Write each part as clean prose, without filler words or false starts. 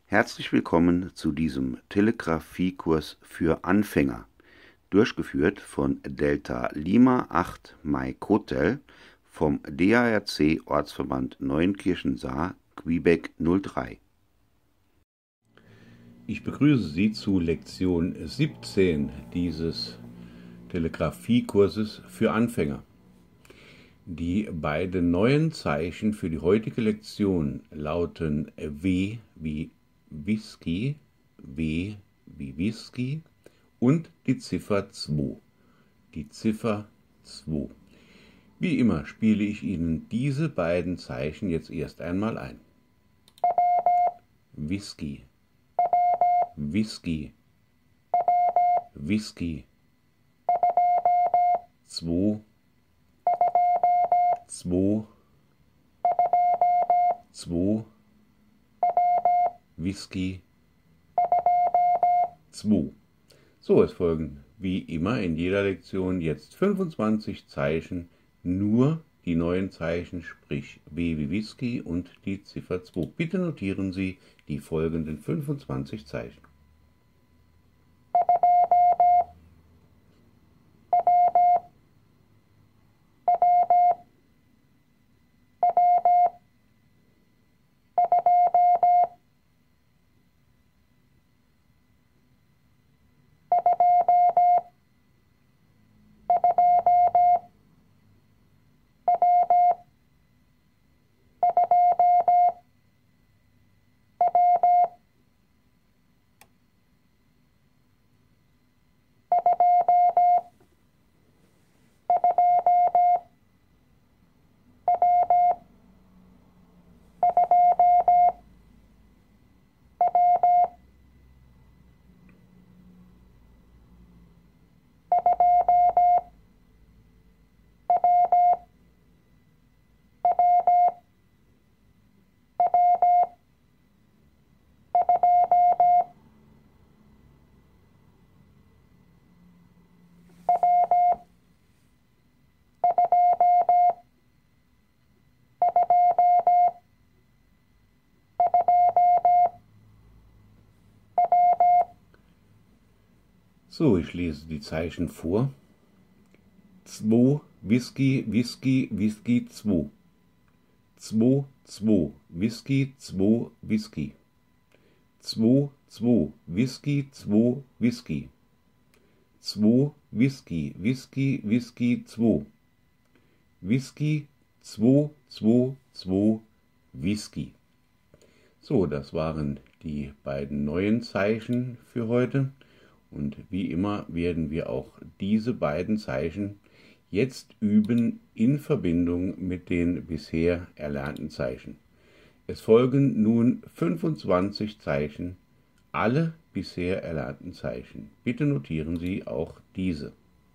Herzlich willkommen zu diesem Telegrafiekurs für Anfänger, durchgeführt von Delta Lima 8 Mike Hotel vom DARC Ortsverband Neunkirchen-Saar, Quebec 03. Ich begrüße Sie zu Lektion 17 dieses Telegrafiekurses für Anfänger. Die beiden neuen Zeichen für die heutige Lektion lauten W wie Whisky, W wie Whisky und die Ziffer 2. Die Ziffer 2. Wie immer spiele ich Ihnen diese beiden Zeichen jetzt erst einmal ein. Whisky, Whisky, Whisky. 2, 2, 2, Whisky, 2. So, es folgen wie immer in jeder Lektion jetzt 25 Zeichen, nur die neuen Zeichen, sprich W wie Whisky und die Ziffer 2. Bitte notieren Sie die folgenden 25 Zeichen. So, ich lese die Zeichen vor. 2, Whisky, Whisky, Whisky, 2. 2, 2, Whisky, 2, Whisky. 2, 2, Whisky, 2, Whisky. 2, Whisky, Whisky, Whisky, 2. Whisky, 2, 2, 2, Whisky. So, das waren die beiden neuen Zeichen für heute. Und wie immer werden wir auch diese beiden Zeichen jetzt üben in Verbindung mit den bisher erlernten Zeichen. Es folgen nun 25 Zeichen, alle bisher erlernten Zeichen. Bitte notieren Sie auch diese.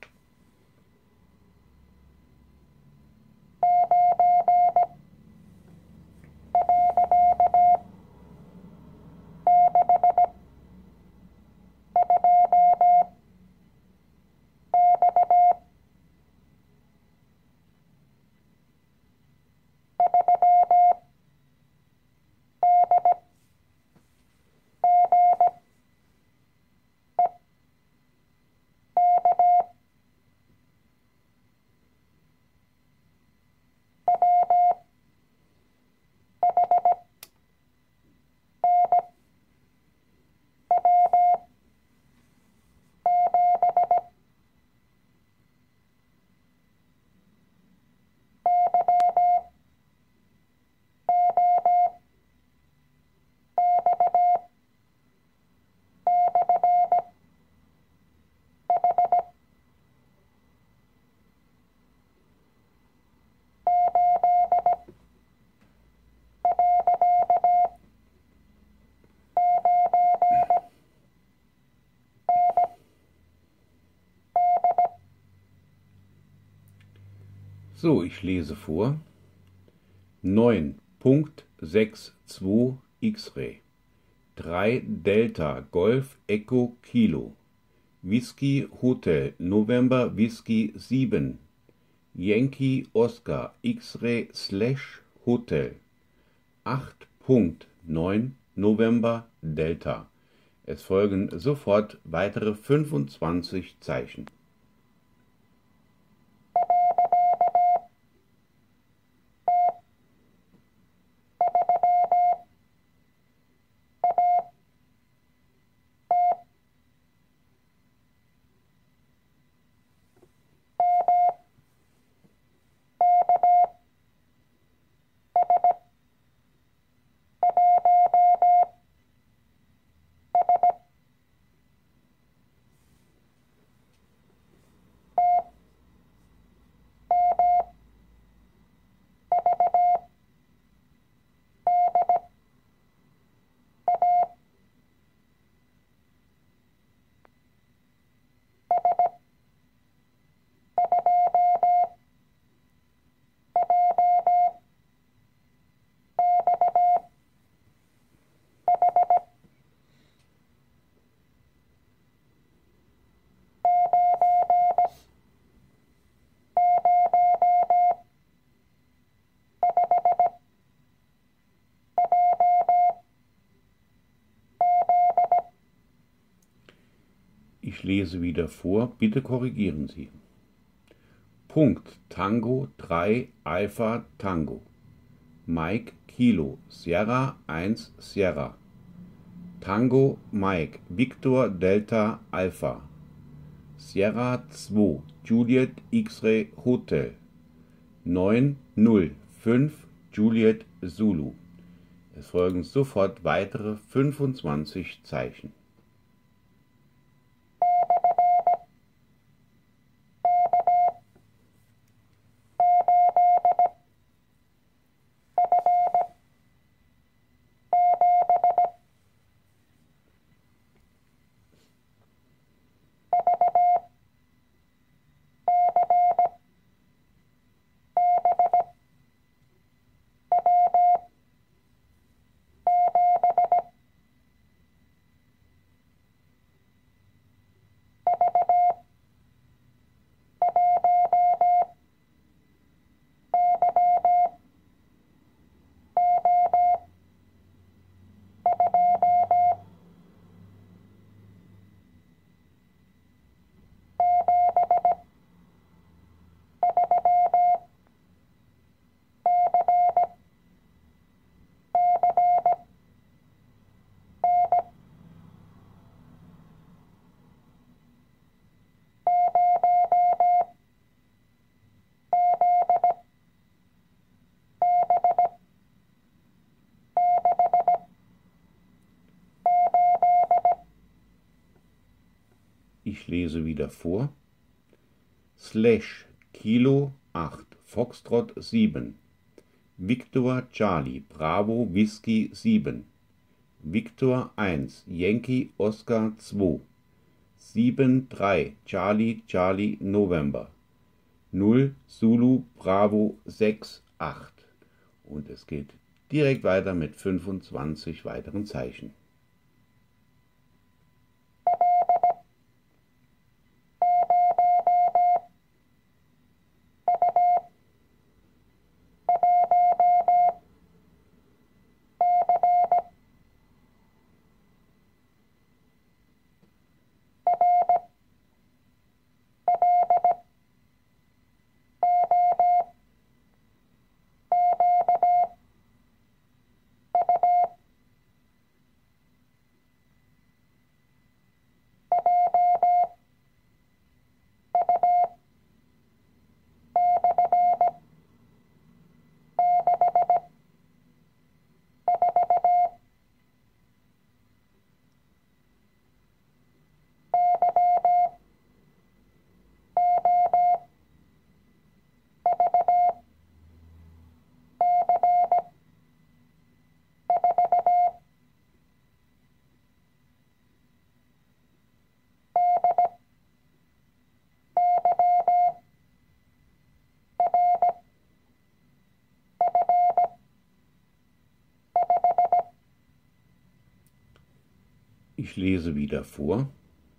So, ich lese vor. 9.62 X-Ray. 3 Delta Golf Echo Kilo. Whisky Hotel November Whisky 7. Yankee Oscar X-Ray / Hotel 8.9 November, Delta. Es folgen sofort weitere 25 Zeichen. Ich lese wieder vor, bitte korrigieren Sie. Punkt Tango 3 Alpha Tango. Mike Kilo Sierra 1 Sierra. Tango Mike Victor Delta Alpha. Sierra 2 Juliet X-Ray Hotel. 905 Juliet Zulu. Es folgen sofort weitere 25 Zeichen. Ich lese wieder vor. / Kilo 8 Foxtrot 7 Victor Charlie Bravo Whisky 7 Victor 1 Yankee Oscar 2 7-3 Charlie Charlie November 0 Zulu Bravo 6 8. Und es geht direkt weiter mit 25 weiteren Zeichen. Ich lese wieder vor.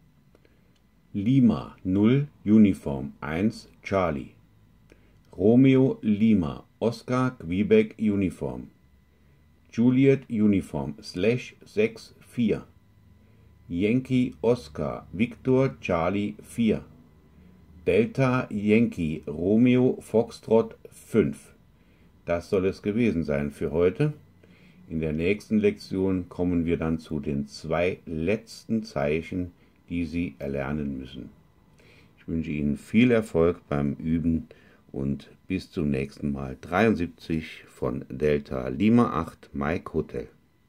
Lima 0 Uniform 1 Charlie. Romeo Lima Oscar Quebec Uniform. Juliet Uniform /64 Yankee Oscar Victor Charlie 4 Delta Yankee Romeo Foxtrot 5. Das soll es gewesen sein für heute. In der nächsten Lektion kommen wir dann zu den 2 letzten Zeichen, die Sie erlernen müssen. Ich wünsche Ihnen viel Erfolg beim Üben und bis zum nächsten Mal. 73 von Delta Lima 8 Mike Hotel.